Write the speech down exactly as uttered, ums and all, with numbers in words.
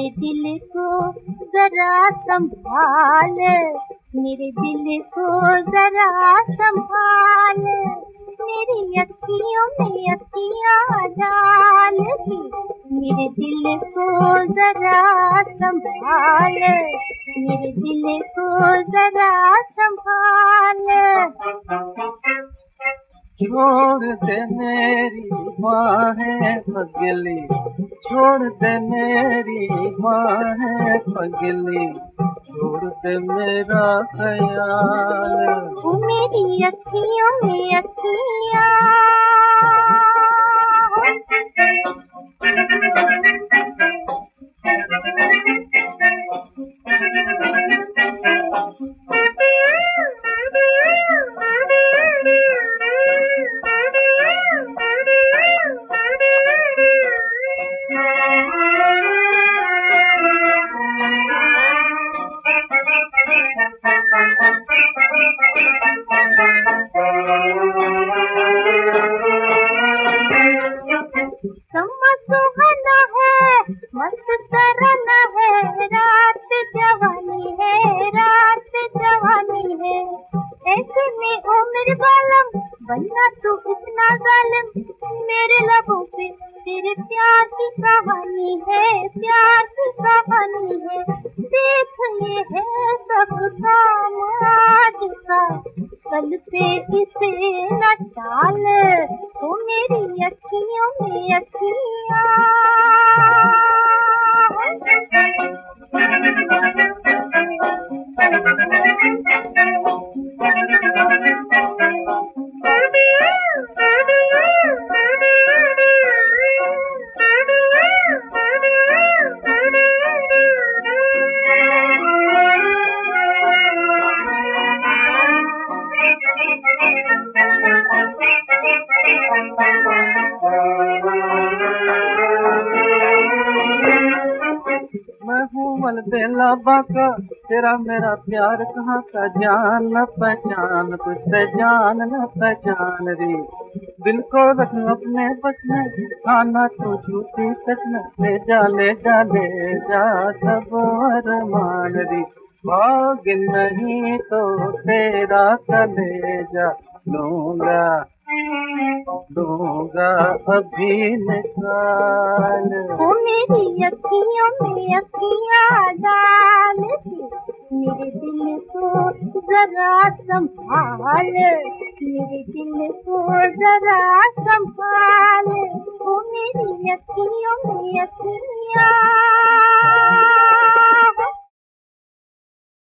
दिल को जरा संभाल, मेरे दिल को जरा संभाल, मेरी अखियों में अखियाँ डाल के मेरे दिल को जरा संभाल, मेरे दिल को जरा संभाल। छोड़ दे मेरी बाहें पगली, छोड़ दे मेरी बाहें पगली, छोड़ दे मेरा ख्याल। वो मेरी अखियों में अखियाँ समा सुहाना है, मस्त तराना है, रात जवानी है, रात जवानी है। ऐसे में ओ मेरे बालम बनना तू इतना जालिम, मेरे लबों पे तेरे प्यार की कहानी है, प्यार की कहानी है। देख ये है सब काम आज का, कल पे इसे न टाल, तो मेरी अखियों में अखियाँ। मैं हूँ अलबेला बाका, तेरा मेरा प्यार कहाँ का, जान न पहचान तुझसे जान न पहचान रे। दिल को रख अपने बस में, खाना तो झूठी सच में, ले जा ले जा ले जा सब अरमान रे। भाग नहीं तो तेरा कलेजा लूंगा दूंगा अभी निकाल। वो मेरी अखियों में अखियाँ डाल के मेरे दिल को जरा संभाल, मेरे दिल को जरा संभाल, वो मेरी अखियों में अखियाँ।